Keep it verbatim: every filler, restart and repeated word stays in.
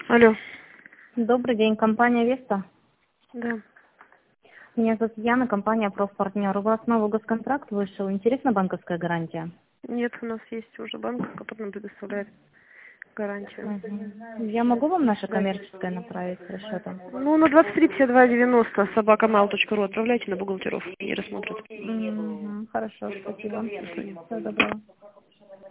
Алло. Добрый день, компания Веста. Да. Меня зовут Яна, компания Профпартнер. У вас новый госконтракт вышел. Интересна банковская гарантия? Нет, у нас есть уже банк, который нам предоставляет гарантию. Угу. Я могу вам наше коммерческое направить с расчетом? Ну, на двадцать три пятьдесят два девяносто собака mail точка ру отправляйте на бухгалтеров и рассмотрят. Угу. Хорошо, спасибо. До свидания. Всего доброго.